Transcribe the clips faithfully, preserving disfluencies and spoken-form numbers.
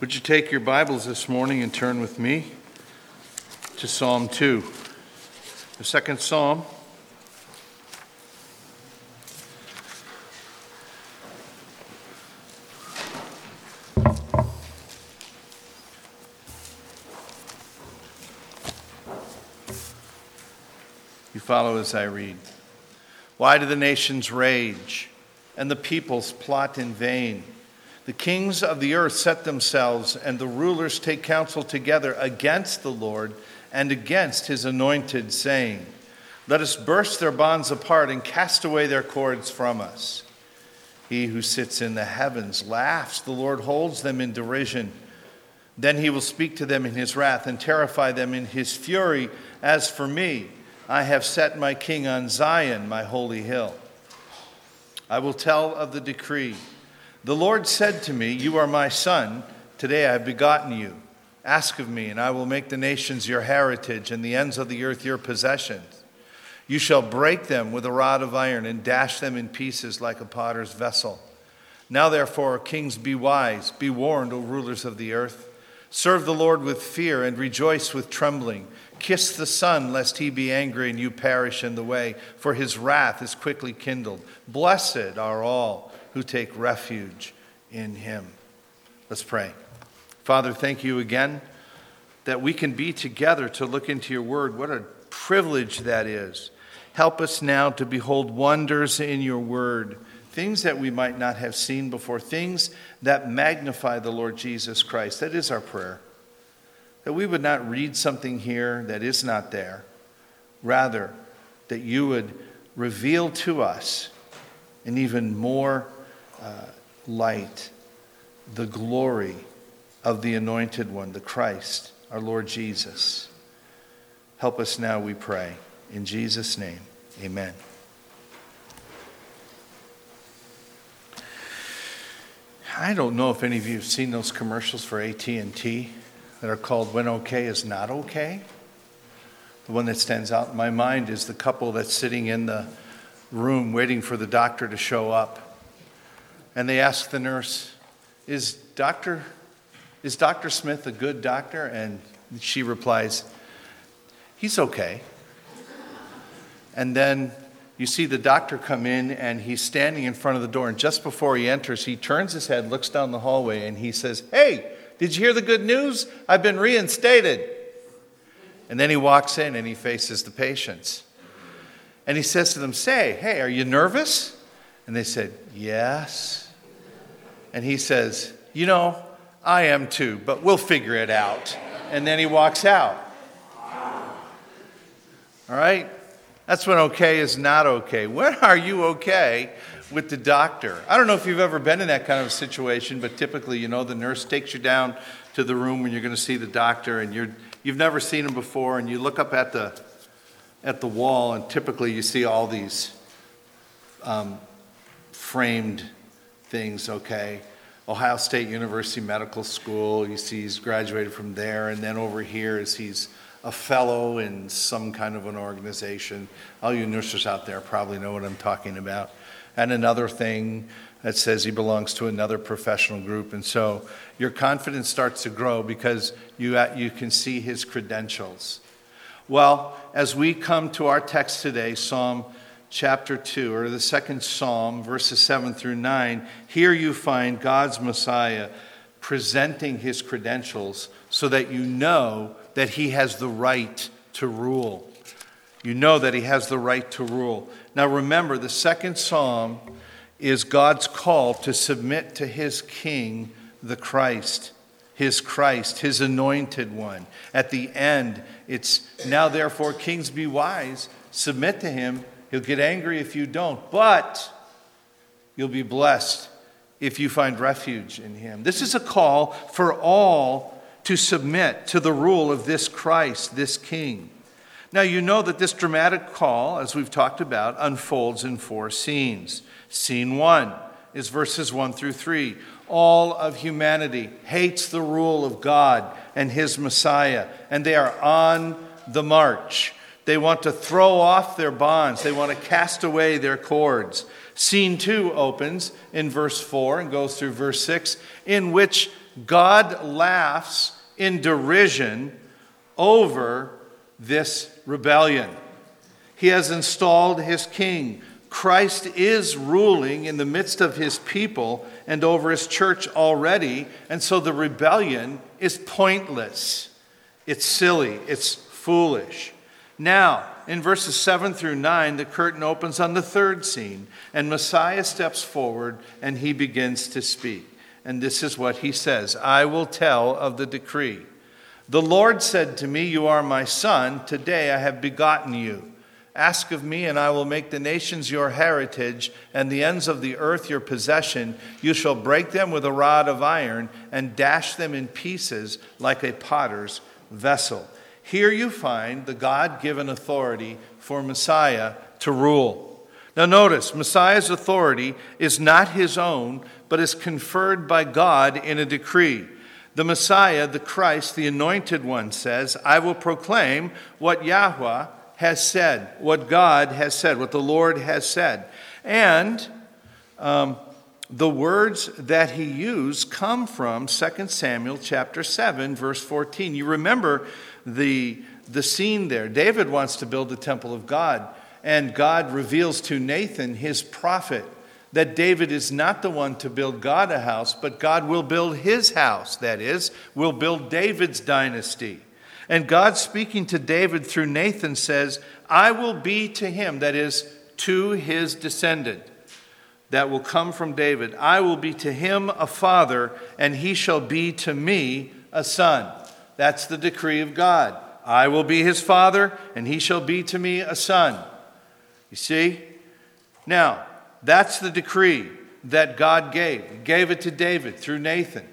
Would you take your Bibles this morning and turn with me to Psalm two, the second Psalm. You follow as I read. Why do the nations rage and the peoples plot in vain? The kings of the earth set themselves, and the rulers take counsel together against the Lord and against his anointed, saying, let us burst their bonds apart and cast away their cords from us. He who sits in the heavens laughs. The Lord holds them in derision. Then he will speak to them in his wrath and terrify them in his fury. As for me, I have set my king on Zion, my holy hill. I will tell of the decree. The Lord said to me, you are my son. Today I have begotten you. Ask of me, and I will make the nations your heritage and the ends of the earth your possessions. You shall break them with a rod of iron and dash them in pieces like a potter's vessel. Now therefore, kings, be wise. Be warned, O rulers of the earth. Serve the Lord with fear and rejoice with trembling. Kiss the Son, lest he be angry and you perish in the way, for his wrath is quickly kindled. Blessed are all who take refuge in him. Let's pray. Father, thank you again that we can be together to look into your word. What a privilege that is. Help us now to behold wonders in your word, things that we might not have seen before, things that magnify the Lord Jesus Christ. That is our prayer. That we would not read something here that is not there. Rather, that you would reveal to us in even more uh, light the glory of the Anointed One, the Christ, our Lord Jesus. Help us now, we pray. In Jesus' name, amen. I don't know if any of you have seen those commercials for A T and T that are called When Okay is Not Okay. The one that stands out in my mind is the couple that's sitting in the room waiting for the doctor to show up. And they ask the nurse, is Doctor is Doctor Smith a good doctor? And she replies, he's okay. And then you see the doctor come in, and he's standing in front of the door. And just before he enters, he turns his head, looks down the hallway, and he says, hey, did you hear the good news? I've been reinstated. And then he walks in, and he faces the patients. And he says to them, say, hey, are you nervous? And they said, yes. And he says, you know, I am too, but we'll figure it out. And then he walks out. All right? That's when okay is not okay. When are you okay with the doctor? I don't know if you've ever been in that kind of situation, but typically, you know, the nurse takes you down to the room when you're going to see the doctor, and you're, you've never seen him before, and you look up at the at the wall, and typically you see all these um, framed things, okay? Ohio State University Medical School, you see he's graduated from there, and then over here is he's a fellow in some kind of an organization. All you nurses out there probably know what I'm talking about. And another thing that says he belongs to another professional group. And so your confidence starts to grow because you, you can see his credentials. Well, as we come to our text today, Psalm chapter two, or the second Psalm, verses seven through nine, here you find God's Messiah presenting his credentials so that you know that he has the right to rule. You know that he has the right to rule. Now remember, the second Psalm is God's call to submit to his King, the Christ. His Christ, his anointed one. At the end, it's, now therefore, kings be wise, submit to him. He'll get angry if you don't, but you'll be blessed if you find refuge in him. This is a call for all to submit to the rule of this Christ, this King. Now, you know that this dramatic call, as we've talked about, unfolds in four scenes. Scene one is verses one through three. All of humanity hates the rule of God and his Messiah, and they are on the march. They want to throw off their bonds. They want to cast away their cords. Scene two opens in verse four and goes through verse six, in which God laughs in derision over this rebellion. He has installed his king. Christ is ruling in the midst of his people and over his church already, and so the rebellion is pointless. It's silly. It's foolish. Now, in verses seven through nine, the curtain opens on the third scene, and Messiah steps forward and he begins to speak. And this is what he says: I will tell of the decree. The Lord said to me, you are my son. Today I have begotten you. Ask of me, and I will make the nations your heritage, and the ends of the earth your possession. You shall break them with a rod of iron, and dash them in pieces like a potter's vessel. Here you find the God-given authority for Messiah to rule. Now notice, Messiah's authority is not his own, but is conferred by God in a decree. The Messiah, the Christ, the Anointed One, says, I will proclaim what Yahweh has said, what God has said, what the Lord has said. And um, the words that he used come from Second Samuel chapter seven, verse fourteen. You remember the, the scene there. David wants to build the temple of God, and God reveals to Nathan, his prophet, that David is not the one to build God a house, but God will build his house, that is, will build David's dynasty. And God, speaking to David through Nathan, says, I will be to him, that is, to his descendant, that will come from David. I will be to him a father, and he shall be to me a son. That's the decree of God. I will be his father, and he shall be to me a son. You see? Now, that's the decree that God gave. He gave it to David through Nathan.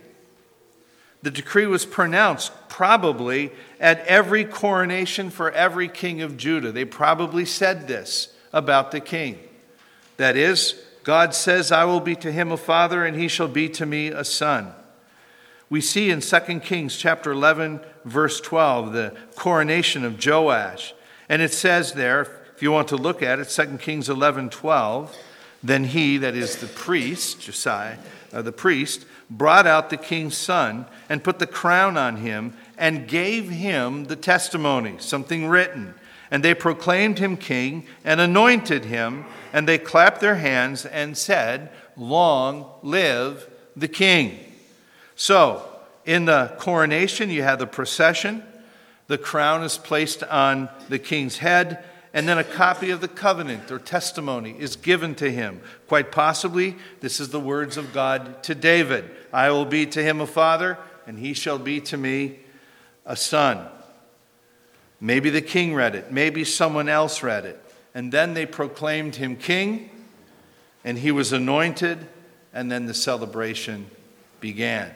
The decree was pronounced probably at every coronation for every king of Judah. They probably said this about the king. That is, God says, I will be to him a father, and he shall be to me a son. We see in Second Kings chapter eleven, verse twelve, the coronation of Joash. And it says there, if you want to look at it, Second Kings eleven, twelve, then he, that is the priest, Josiah, uh, the priest, brought out the king's son and put the crown on him and gave him the testimony, something written. And they proclaimed him king and anointed him, and they clapped their hands and said, long live the king. So, in the coronation, you have the procession. The crown is placed on the king's head, and then a copy of the covenant or testimony is given to him. Quite possibly, this is the words of God to David. I will be to him a father, and he shall be to me a son. Maybe the king read it. Maybe someone else read it. And then they proclaimed him king, and he was anointed, and then the celebration began.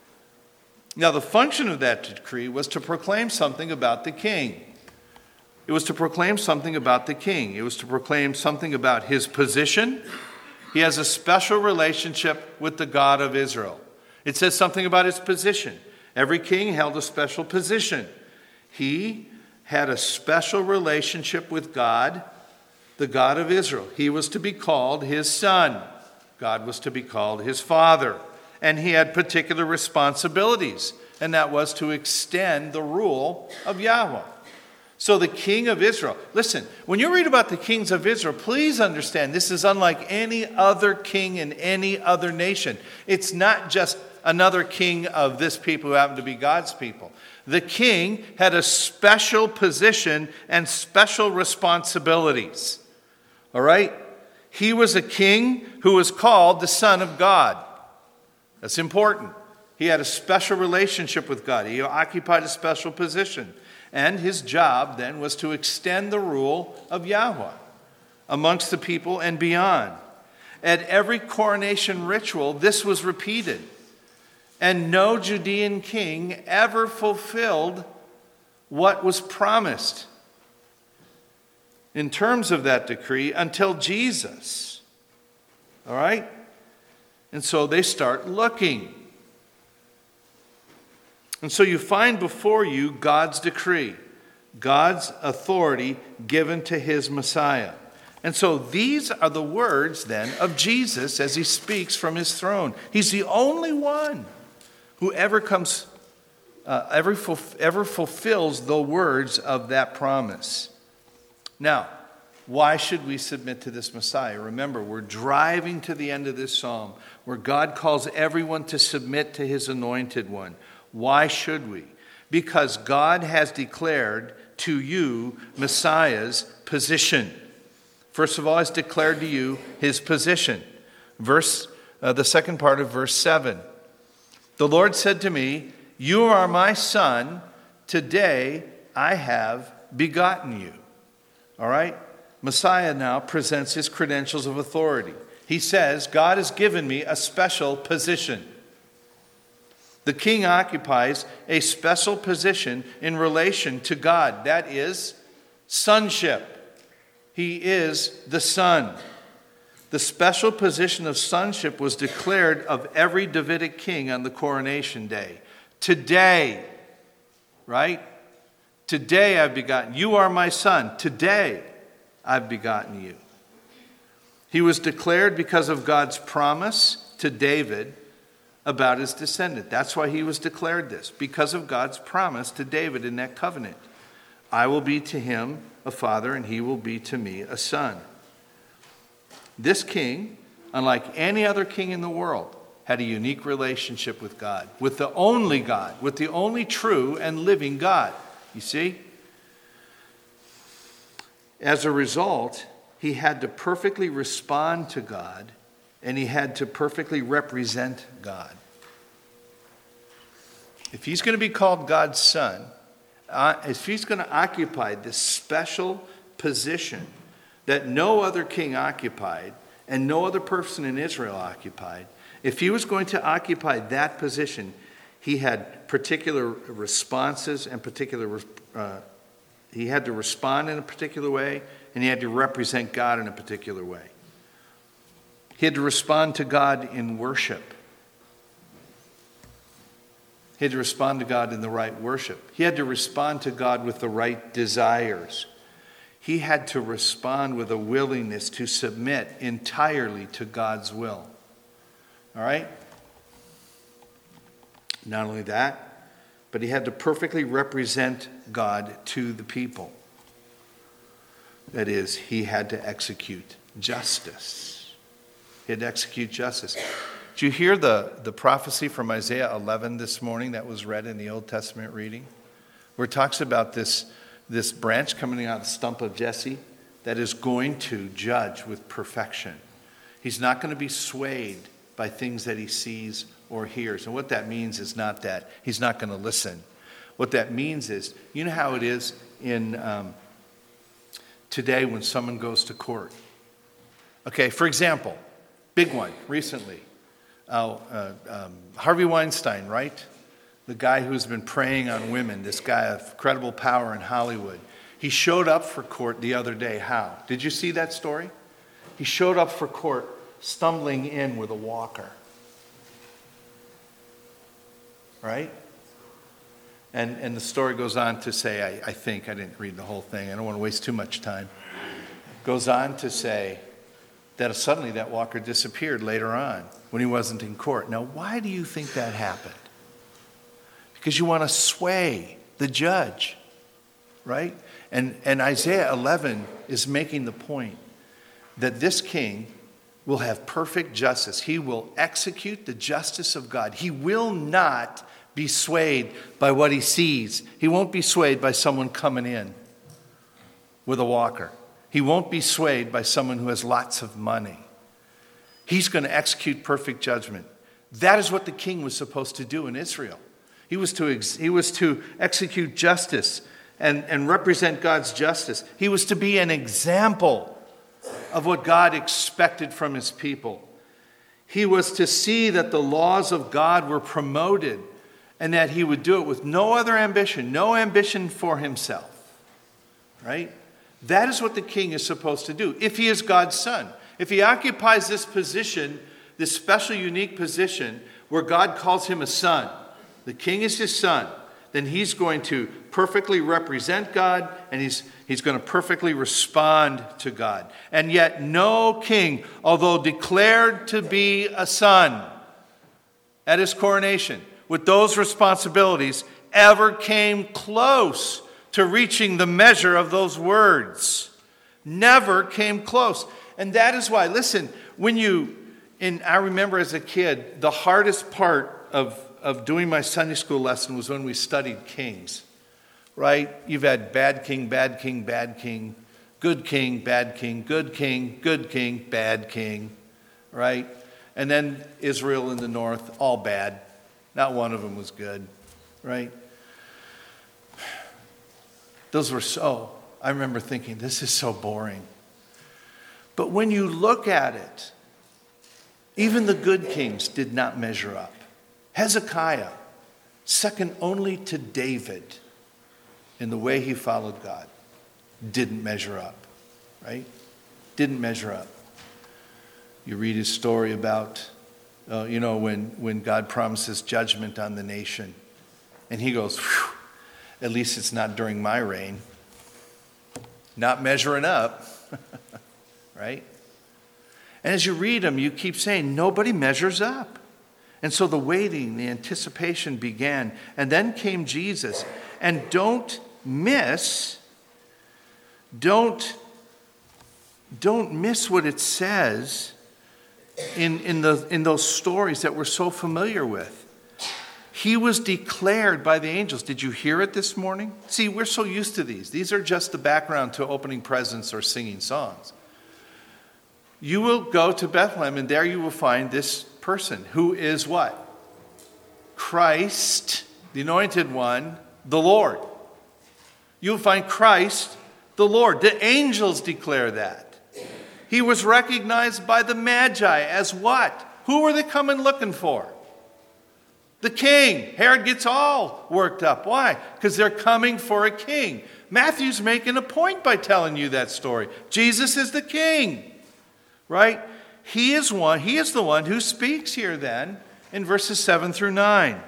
Now, the function of that decree was to proclaim something about the king. It was to proclaim something about the king. It was to proclaim something about his position. He has a special relationship with the God of Israel. It says something about his position. Every king held a special position. He had a special relationship with God, the God of Israel. He was to be called his son. God was to be called his father. And he had particular responsibilities, and that was to extend the rule of Yahweh. So the king of Israel, listen, when you read about the kings of Israel, please understand this is unlike any other king in any other nation. It's not just another king of this people who happen to be God's people. The king had a special position and special responsibilities. All right? He was a king who was called the Son of God. That's important. He had a special relationship with God. He occupied a special position. And his job then was to extend the rule of Yahweh amongst the people and beyond. At every coronation ritual, this was repeated. And no Judean king ever fulfilled what was promised in terms of that decree until Jesus. All right? And so they start looking. And so you find before you God's decree, God's authority given to his Messiah. And so these are the words then of Jesus as he speaks from his throne. He's the only one who ever comes, uh, ever, fulf- ever fulfills the words of that promise. Now, why should we submit to this Messiah? Remember, we're driving to the end of this psalm where God calls everyone to submit to his anointed one. Why should we? Because God has declared to you Messiah's position. First of all, he's declared to you his position. Verse, uh, the second part of verse seven. The Lord said to me, "You are my son. Today I have begotten you." All right? Messiah now presents his credentials of authority. He says, God has given me a special position. The king occupies a special position in relation to God. That is sonship. He is the Son. The special position of sonship was declared of every Davidic king on the coronation day. Today, right? Today I've begotten. You are my son. Today I've begotten you. He was declared because of God's promise to David about his descendant. That's why he was declared this, because of God's promise to David in that covenant. I will be to him a father, and he will be to me a son. This king, unlike any other king in the world, had a unique relationship with God, with the only God, with the only true and living God. You see? As a result, he had to perfectly respond to God, and he had to perfectly represent God. If he's going to be called God's son, uh, if he's going to occupy this special position that no other king occupied and no other person in Israel occupied, if he was going to occupy that position, he had particular responses and particular, uh, he had to respond in a particular way, and he had to represent God in a particular way. He had to respond to God in worship. He had to respond to God in the right worship. He had to respond to God with the right desires. He had to respond with a willingness to submit entirely to God's will. All right? Not only that, but he had to perfectly represent God to the people. That is, he had to execute justice. He had to execute justice. Did you hear the, the prophecy from Isaiah eleven this morning that was read in the Old Testament reading? Where it talks about this, this branch coming out of the stump of Jesse that is going to judge with perfection. He's not going to be swayed by things that he sees or hears. And what that means is not that he's not going to listen. What that means is, you know how it is in um, today when someone goes to court. Okay, for example, big one recently. Uh, uh, um, Harvey Weinstein, right? The guy who's been preying on women, this guy of credible power in Hollywood. He showed up for court the other day. How? Did you see that story? He showed up for court stumbling in with a walker. Right? And and the story goes on to say, I, I think, I didn't read the whole thing. I don't want to waste too much time. Goes on to say that suddenly that walker disappeared later on when he wasn't in court. Now, why do you think that happened? Because you want to sway the judge, right? And, and Isaiah eleven is making the point that this king will have perfect justice. He will execute the justice of God. He will not be swayed by what he sees. He won't be swayed by someone coming in with a walker. He won't be swayed by someone who has lots of money. He's going to execute perfect judgment. That is what the king was supposed to do in Israel. He was to, ex- he was to execute justice and, and represent God's justice. He was to be an example of what God expected from his people. He was to see that the laws of God were promoted and that he would do it with no other ambition, no ambition for himself. Right? That is what the king is supposed to do if he is God's son. If he occupies this position, this special, unique position where God calls him a son, the king is his son, then he's going to perfectly represent God, and he's, he's going to perfectly respond to God. And yet no king, although declared to be a son at his coronation, with those responsibilities, ever came close to reaching the measure of those words. Never came close. And that is why, listen, when you, and I remember as a kid, the hardest part of of doing my Sunday school lesson was when we studied kings, right? You've had bad king, bad king, bad king, good king, bad king, good king, good king, bad king, right? And then Israel in the north, all bad. Not one of them was good, right? Those were so, I remember thinking, this is so boring. But when you look at it, even the good kings did not measure up. Hezekiah, second only to David in the way he followed God, didn't measure up, right? Didn't measure up. You read his story about, uh, you know, when, when God promises judgment on the nation. And he goes, "Phew, at least it's not during my reign." Not measuring up, right? And as you read them, you keep saying, nobody measures up. And so the waiting, the anticipation began. And then came Jesus. And don't miss, don't, don't miss what it says in, in, the, in those stories that we're so familiar with. He was declared by the angels. Did you hear it this morning? See, we're so used to these. These are just the background to opening presents or singing songs. You will go to Bethlehem, and there you will find this person who is what? Christ, the anointed one, the Lord. You'll find Christ, the Lord. The angels declare that. He was recognized by the Magi as what? Who were they coming looking for? The king. Herod gets all worked up. Why? Because they're coming for a king. Matthew's making a point by telling you that story. Jesus is the king, right? He is one, he is the one who speaks here then in verses seven through nine.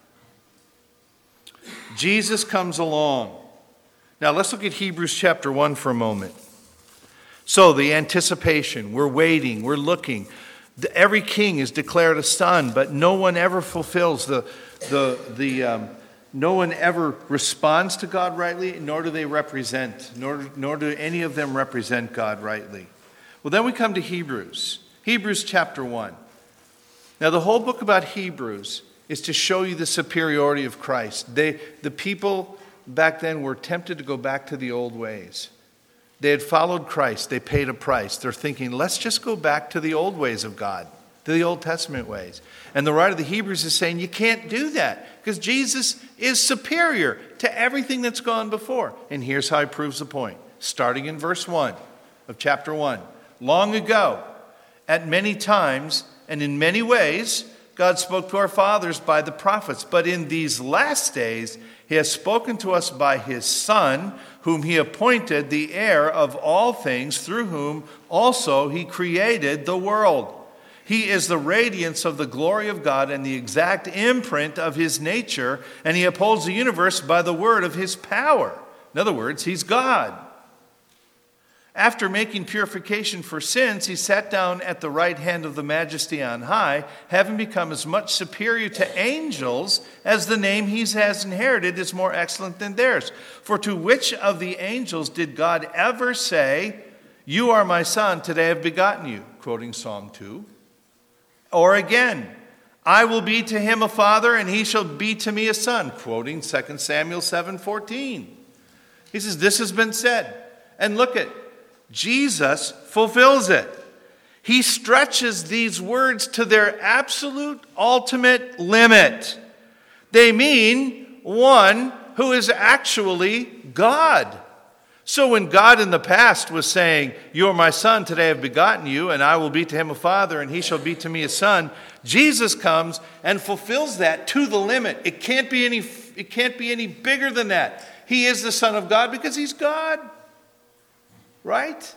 Jesus comes along. Now let's look at Hebrews chapter one for a moment. So the anticipation, we're waiting, we're looking. Every king is declared a son, but no one ever fulfills the, the, the um, no one ever responds to God rightly, nor do they represent, nor, nor do any of them represent God rightly. Well, then we come to Hebrews. Hebrews chapter one. Now, the whole book about Hebrews is to show you the superiority of Christ. They, the people back then were tempted to go back to the old ways. They had followed Christ. They paid a price. They're thinking, let's just go back to the old ways of God, to the Old Testament ways. And the writer of the Hebrews is saying, you can't do that because Jesus is superior to everything that's gone before. And here's how he proves the point. Starting in verse one of chapter one. Long ago, at many times and in many ways, God spoke to our fathers by the prophets. But in these last days, he has spoken to us by his Son, whom he appointed the heir of all things, through whom also he created the world. He is the radiance of the glory of God and the exact imprint of his nature, and he upholds the universe by the word of his power. In other words, he's God. After making purification for sins, he sat down at the right hand of the Majesty on high, having become as much superior to angels as the name he has inherited is more excellent than theirs. For to which of the angels did God ever say, "You are my son, today I have begotten you," quoting Psalm two? Or again, "I will be to him a father, and he shall be to me a son," quoting Second Samuel seven fourteen. He says, this has been said. And look at Jesus fulfills it. He stretches these words to their absolute ultimate limit. They mean one who is actually God. So when God in the past was saying, "You are my son, today I have begotten you, and I will be to him a father, and he shall be to me a son," Jesus comes and fulfills that to the limit. It can't be any, it can't be any bigger than that. He is the Son of God because he's God. Right?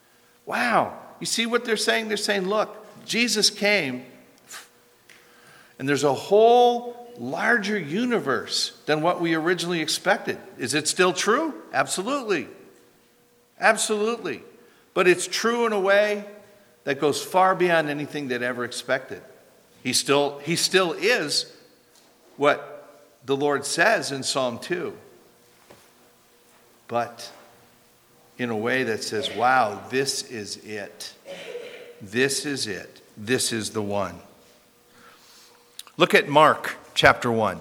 Wow. You see what they're saying? They're saying, look, Jesus came And there's a whole larger universe than what we originally expected. Is it still true? Absolutely. Absolutely. But it's true in a way that goes far beyond anything they'd ever expected. He still, he still is what the Lord says in Psalm two. But in a way that says, wow, this is it. This is it. This is the one. Look at Mark chapter one.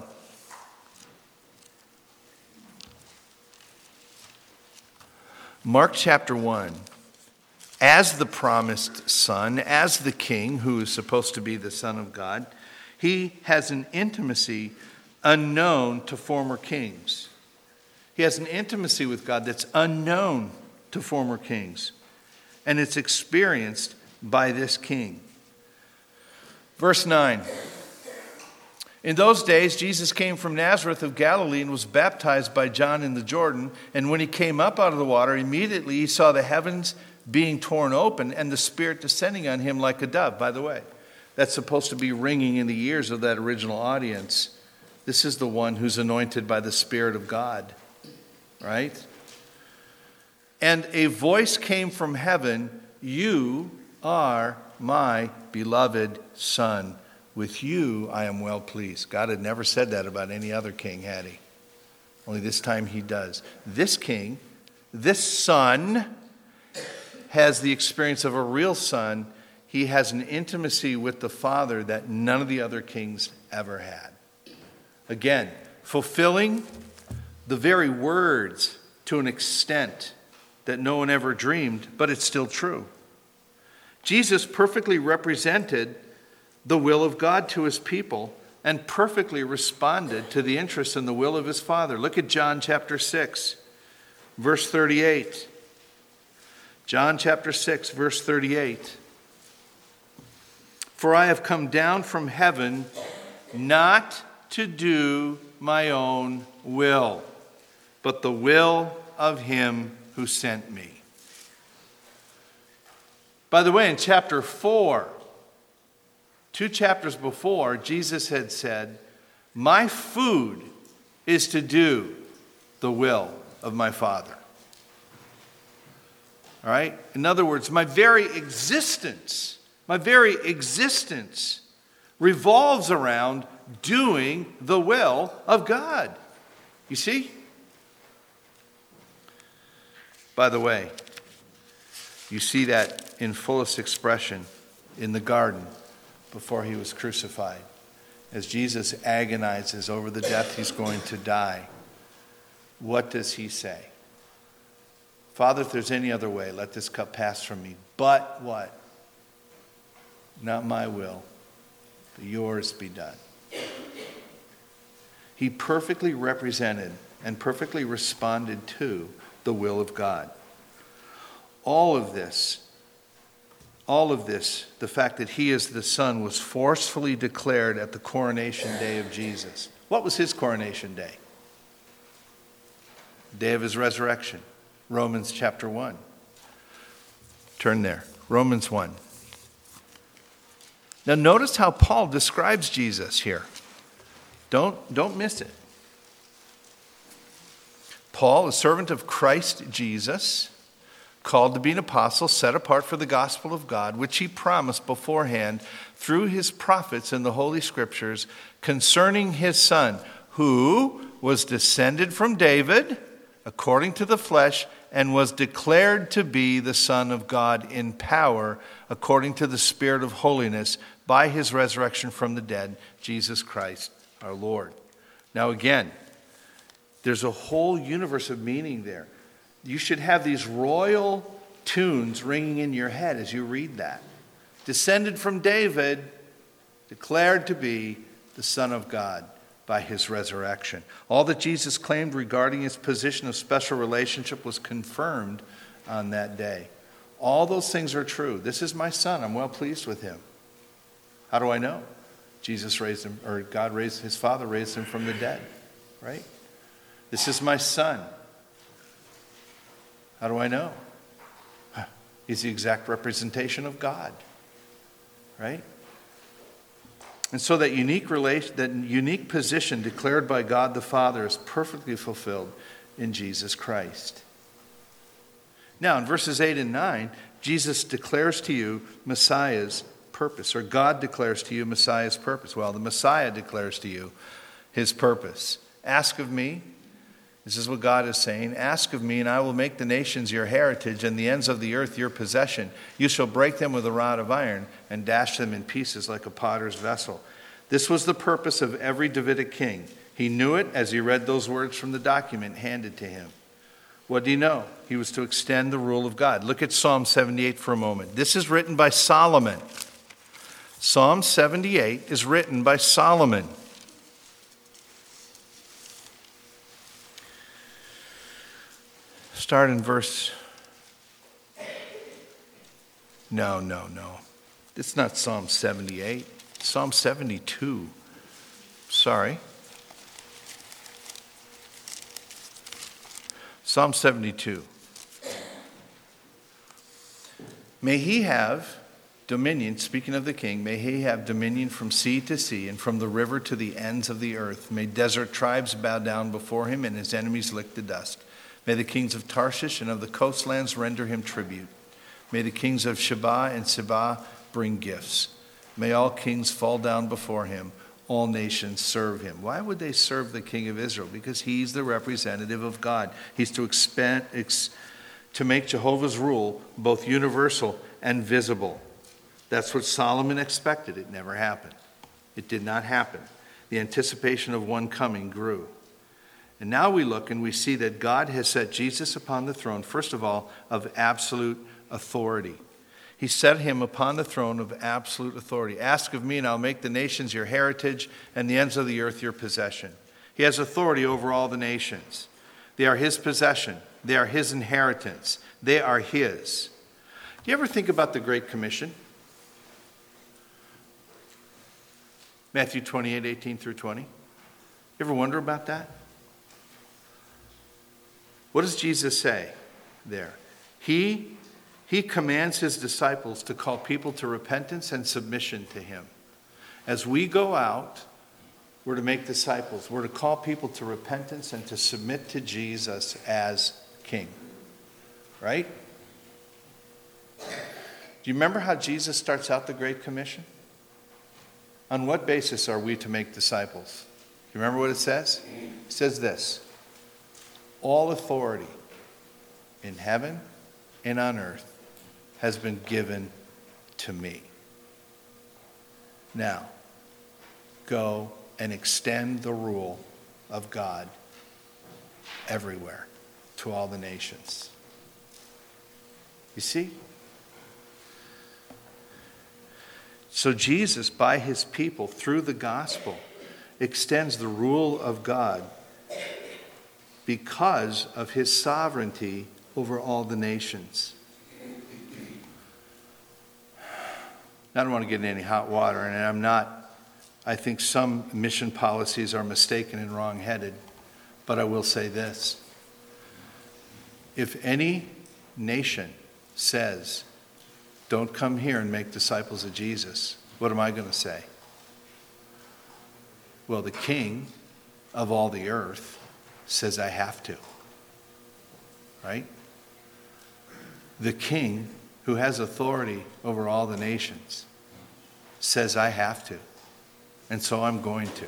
Mark chapter one. As the promised son, as the king who is supposed to be the Son of God, he has an intimacy unknown to former kings. He has an intimacy with God that's unknown to former kings. And it's experienced by this king. Verse nine. In those days, Jesus came from Nazareth of Galilee and was baptized by John in the Jordan. And when he came up out of the water, immediately he saw the heavens being torn open and the Spirit descending on him like a dove. By the way, that's supposed to be ringing in the ears of that original audience. This is the one who's anointed by the Spirit of God, right? And a voice came from heaven, "You are my beloved Son. With you I am well pleased." God had never said that about any other king, had he? Only this time he does. This king, this son, has the experience of a real son. He has an intimacy with the Father that none of the other kings ever had. Again, fulfilling the very words to an extent that no one ever dreamed, but it's still true. Jesus perfectly represented the will of God to his people and perfectly responded to the interests and the will of his Father. Look at John chapter six, verse thirty-eight. John chapter six, verse thirty-eight. For I have come down from heaven not to do my own will, but the will of him who sent me. By the way, in chapter four, two chapters before, Jesus had said, my food is to do the will of my Father. All right? In other words, my very existence, my very existence revolves around doing the will of God. You see? By the way, you see that in fullest expression in the garden before he was crucified. As Jesus agonizes over the death he's going to die, what does he say? Father, if there's any other way, let this cup pass from me. But what? Not my will, but yours be done. He perfectly represented and perfectly responded to the will of God. All of this, all of this, the fact that he is the Son, was forcefully declared at the coronation day of Jesus. What was his coronation day? Day of his resurrection. Romans chapter one. Turn there. Romans one. Now notice how Paul describes Jesus here. Don't, don't miss it. Paul, a servant of Christ Jesus, called to be an apostle, set apart for the gospel of God, which he promised beforehand through his prophets in the Holy Scriptures concerning his Son, who was descended from David according to the flesh and was declared to be the Son of God in power according to the Spirit of holiness by his resurrection from the dead, Jesus Christ our Lord. Now again, there's a whole universe of meaning there. You should have these royal tunes ringing in your head as you read that. Descended from David, declared to be the Son of God by his resurrection. All that Jesus claimed regarding his position of special relationship was confirmed on that day. All those things are true. This is my Son. I'm well pleased with him. How do I know? Jesus raised him, or God raised, his Father raised him from the dead, right? This is my Son. How do I know? He's the exact representation of God, right? And so that unique relation, that unique position declared by God the Father is perfectly fulfilled in Jesus Christ. Now, in verses eight and nine, Jesus declares to you Messiah's purpose, or God declares to you Messiah's purpose. Well, the Messiah declares to you his purpose. Ask of me, this is what God is saying, ask of me, and I will make the nations your heritage and the ends of the earth your possession. You shall break them with a rod of iron and dash them in pieces like a potter's vessel. This was the purpose of every Davidic king. He knew it as he read those words from the document handed to him. What did he know? He was to extend the rule of God. Look at Psalm seventy-eight for a moment. This is written by Solomon. Psalm seventy-eight is written by Solomon. Start in verse... No, no, no. It's not Psalm seventy-eight. Psalm seventy-two. Sorry. Psalm seventy-two. May he have dominion, speaking of the king, may he have dominion from sea to sea and from the river to the ends of the earth. May desert tribes bow down before him and his enemies lick the dust. May the kings of Tarshish and of the coastlands render him tribute. May the kings of Sheba and Seba bring gifts. May all kings fall down before him. All nations serve him. Why would they serve the king of Israel? Because he's the representative of God. He's to expand, ex, to make Jehovah's rule both universal and visible. That's what Solomon expected. It never happened. It did not happen. The anticipation of one coming grew. And now we look and we see that God has set Jesus upon the throne, first of all, of absolute authority. He set him upon the throne of absolute authority. Ask of me, and I'll make the nations your heritage and the ends of the earth your possession. He has authority over all the nations. They are his possession. They are his inheritance. They are his. Do you ever think about the Great Commission? Matthew twenty-eight, eighteen through twenty. You ever wonder about that? What does Jesus say there? He, he commands his disciples to call people to repentance and submission to him. As we go out, we're to make disciples. We're to call people to repentance and to submit to Jesus as King. Right? Do you remember how Jesus starts out the Great Commission? On what basis are we to make disciples? Do you remember what it says? It says this. All authority in heaven and on earth has been given to me. Now, go and extend the rule of God everywhere to all the nations. You see? So Jesus, by his people, through the gospel, extends the rule of God because of his sovereignty over all the nations. I don't want to get in any hot water, and I'm not, I think some mission policies are mistaken and wrong-headed, but I will say this. If any nation says, don't come here and make disciples of Jesus, what am I going to say? Well, the King of all the earth says I have to. Right? The King who has authority over all the nations says I have to. And so I'm going to.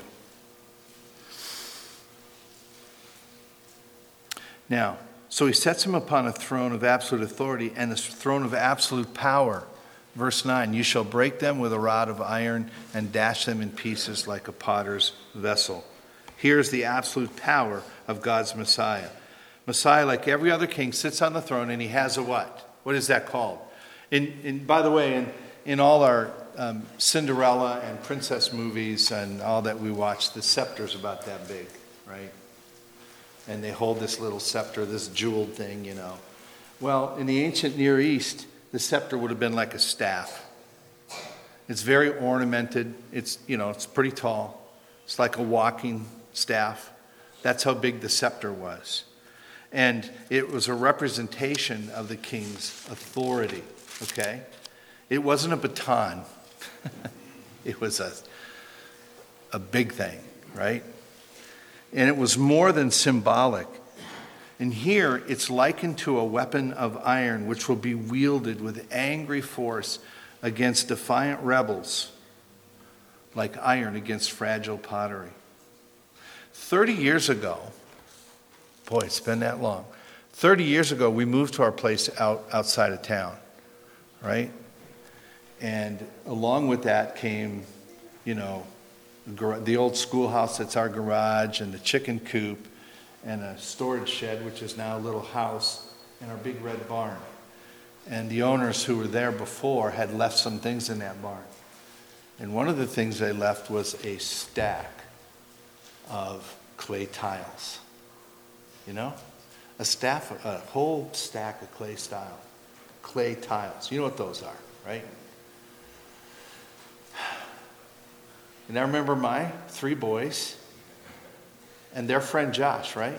Now, so he sets him upon a throne of absolute authority and a throne of absolute power. Verse nine, you shall break them with a rod of iron and dash them in pieces like a potter's vessel. Here's the absolute power of God's Messiah. Messiah, like every other king, sits on the throne and he has a what? What is that called? In, in, by the way, in, in all our um, Cinderella and princess movies and all that we watch, the scepter's about that big, right? And they hold this little scepter, this jeweled thing, you know. Well, in the ancient Near East, the scepter would have been like a staff. It's very ornamented. It's, you know, it's pretty tall. It's like a walking staff. That's how big the scepter was. And it was a representation of the king's authority, okay? It wasn't a baton. It was a a big thing, right? And it was more than symbolic. And here it's likened to a weapon of iron which will be wielded with angry force against defiant rebels, like iron against fragile pottery. Thirty years ago, boy, it's been that long. Thirty years ago, we moved to our place out outside of town, right? And along with that came, you know, the old schoolhouse that's our garage, and the chicken coop, and a storage shed, which is now a little house, and our big red barn. And the owners who were there before had left some things in that barn. And one of the things they left was a stack of clay tiles. You know? A staff, a whole stack of clay style, clay tiles. You know what those are, right? And I remember my three boys and their friend Josh, right?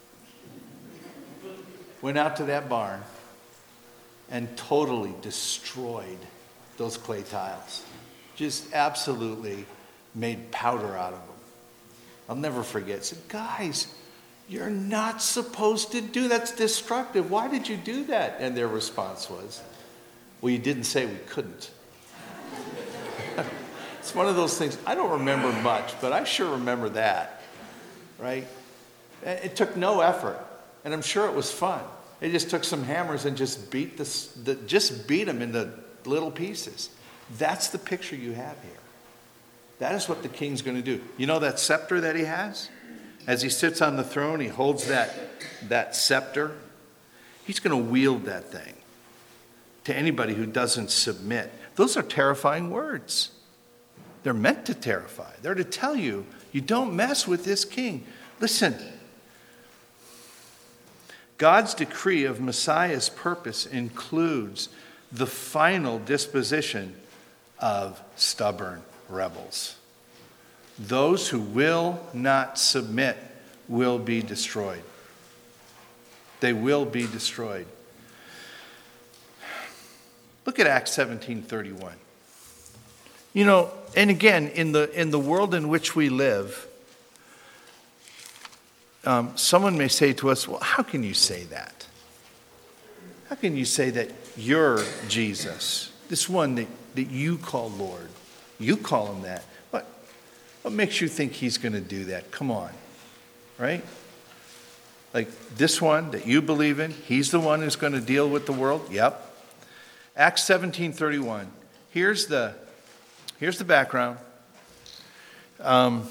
Went out to that barn and totally destroyed those clay tiles. Just absolutely made powder out of them. I'll never forget. I said, guys, you're not supposed to do that. That's destructive. Why did you do that? And their response was, well, you didn't say we couldn't. It's one of those things, I don't remember much, but I sure remember that, right? It took no effort, and I'm sure it was fun. They just took some hammers and just beat this, the, just beat them into little pieces. That's the picture you have here. That is what the king's going to do. You know that scepter that he has? As he sits on the throne, he holds that, that scepter. He's going to wield that thing to anybody who doesn't submit. Those are terrifying words. They're meant to terrify. They're to tell you, you don't mess with this king. Listen, God's decree of Messiah's purpose includes the final disposition of stubborn rebels. Those who will not submit will be destroyed. They will be destroyed. Look at Acts seventeen thirty-one. You know, and again, in the in the world in which we live, um, someone may say to us, well, how can you say that? How can you say that you're Jesus, this one that, that you call Lord? You call him that. What, what makes you think he's going to do that? Come on, right? Like this one that you believe in, he's the one who's going to deal with the world? Yep. Acts seventeen thirty-one. Here's the... Here's the background. Um,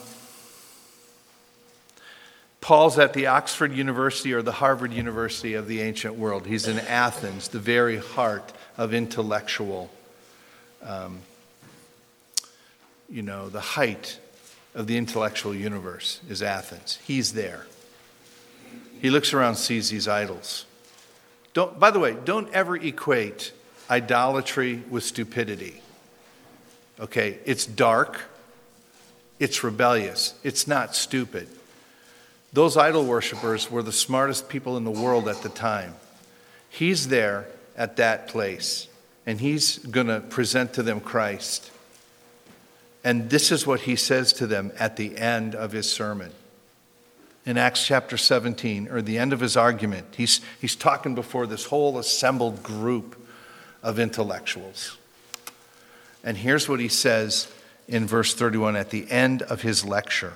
Paul's at the Oxford University or the Harvard University of the ancient world. He's in Athens, the very heart of intellectual, um, you know, the height of the intellectual universe is Athens. He's there. He looks around, sees these idols. Don't, by the way, don't ever equate idolatry with stupidity. Okay, it's dark, it's rebellious, it's not stupid. Those idol worshipers were the smartest people in the world at the time. He's there at that place, and he's going to present to them Christ. And this is what he says to them at the end of his sermon. In Acts chapter seventeen, or the end of his argument, he's, he's talking before this whole assembled group of intellectuals. And here's what he says in verse thirty-one at the end of his lecture.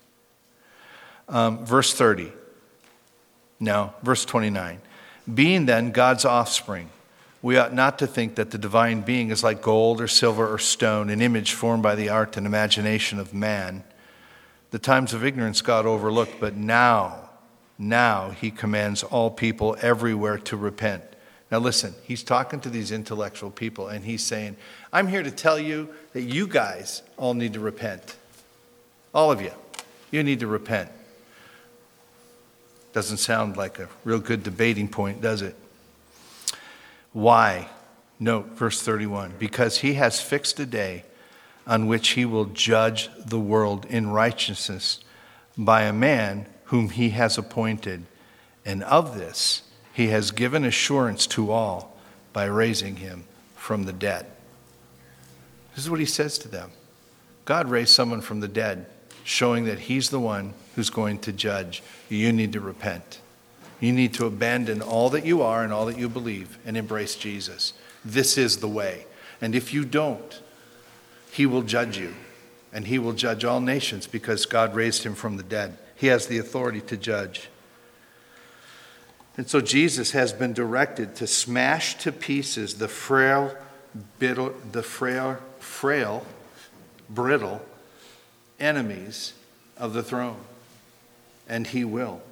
Um, verse thirty. No, verse twenty-nine. Being then God's offspring, we ought not to think that the divine being is like gold or silver or stone, an image formed by the art and imagination of man. The times of ignorance God overlooked, but now, now he commands all people everywhere to repent. Now listen, he's talking to these intellectual people and he's saying, I'm here to tell you that you guys all need to repent. All of you. You need to repent. Doesn't sound like a real good debating point, does it? Why? Note verse thirty-one. Because he has fixed a day on which he will judge the world in righteousness by a man whom he has appointed. And of this he has given assurance to all by raising him from the dead. This is what he says to them. God raised someone from the dead, showing that he's the one who's going to judge. You need to repent. You need to abandon all that you are and all that you believe and embrace Jesus. This is the way. And if you don't, he will judge you. And he will judge all nations because God raised him from the dead. He has the authority to judge. And so Jesus has been directed to smash to pieces the frail, bitter, the frail, frail, brittle enemies of the throne. And he will.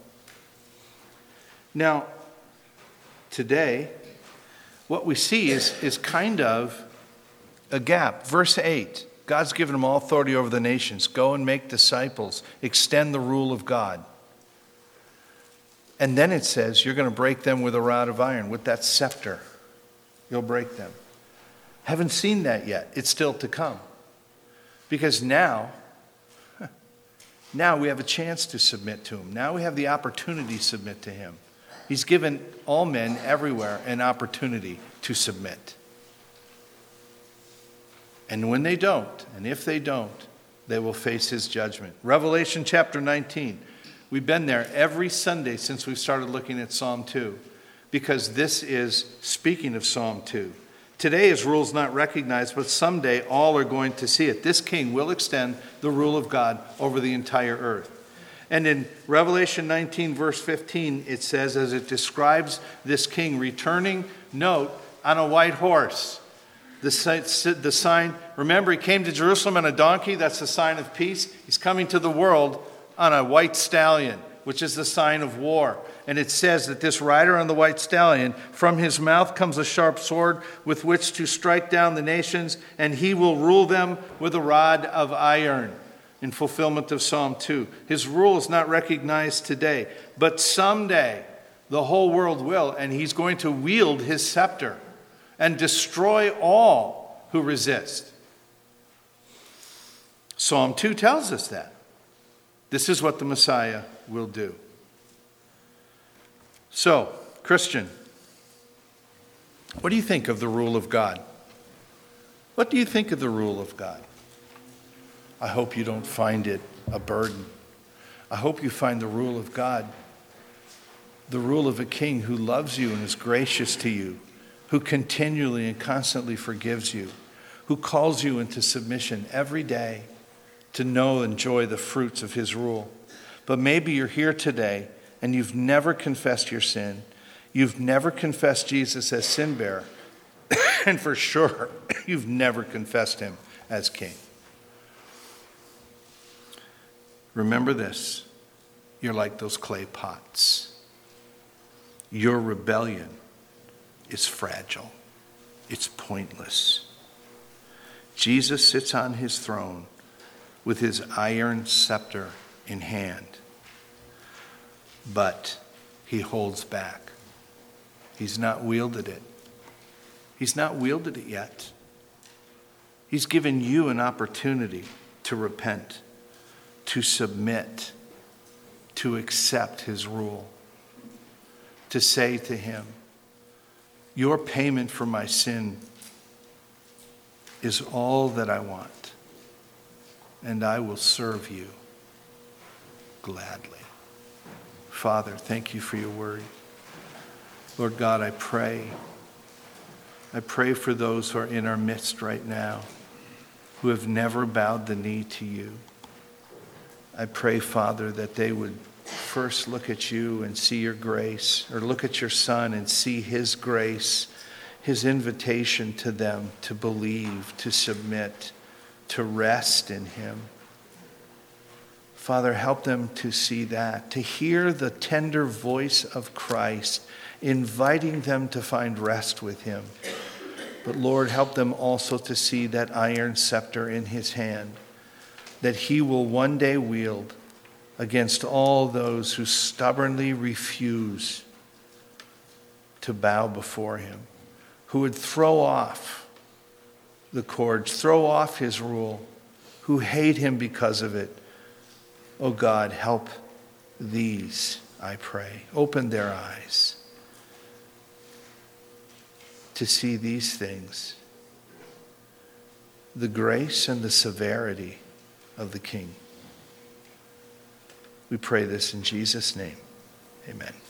Now, today, what we see is, is kind of a gap. Verse eight, God's given them all authority over the nations. Go and make disciples. Extend the rule of God. And then it says, you're going to break them with a rod of iron, with that scepter. You'll break them. Haven't seen that yet. It's still to come. Because now, now we have a chance to submit to him. Now we have the opportunity to submit to him. He's given all men everywhere an opportunity to submit. And when they don't, and if they don't, they will face his judgment. Revelation chapter nineteen. We've been there every Sunday since we started looking at Psalm two, because this is speaking of Psalm two. Today his rule is not recognized, but someday all are going to see it. This king will extend the rule of God over the entire earth. And in Revelation nineteen, verse fifteen, it says, as it describes this king returning, note, on a white horse. The sign, the sign, remember, he came to Jerusalem on a donkey. That's the sign of peace. He's coming to the world on a white stallion, which is the sign of war. And it says that this rider on the white stallion, from his mouth comes a sharp sword with which to strike down the nations, and he will rule them with a rod of iron, in fulfillment of Psalm two. His rule is not recognized today, but someday the whole world will, and he's going to wield his scepter and destroy all who resist. Psalm two tells us that. This is what the Messiah will do. So, Christian, what do you think of the rule of God? What do you think of the rule of God? I hope you don't find it a burden. I hope you find the rule of God, the rule of a king who loves you and is gracious to you, who continually and constantly forgives you, who calls you into submission every day to know and enjoy the fruits of his rule. But maybe you're here today and you've never confessed your sin. You've never confessed Jesus as sin bearer. And for sure, you've never confessed him as king. Remember this, you're like those clay pots. Your rebellion is fragile. It's pointless. Jesus sits on his throne with his iron scepter in hand, but he holds back. He's not wielded it. He's not wielded it yet. He's given you an opportunity to repent, to submit, to accept his rule, to say to him, your payment for my sin is all that I want, and I will serve you gladly. Father, thank you for your word. Lord God, I pray. I pray for those who are in our midst right now, who have never bowed the knee to you. I pray, Father, that they would first look at you and see your grace, or look at your Son and see his grace, his invitation to them to believe, to submit, to rest in him. Father, help them to see that, to hear the tender voice of Christ inviting them to find rest with him. But Lord, help them also to see that iron scepter in his hand, that he will one day wield against all those who stubbornly refuse to bow before him, who would throw off the cords, throw off his rule, who hate him because of it. Oh God, help these, I pray. Open their eyes to see these things, the grace and the severity of the King. We pray this in Jesus' name. Amen.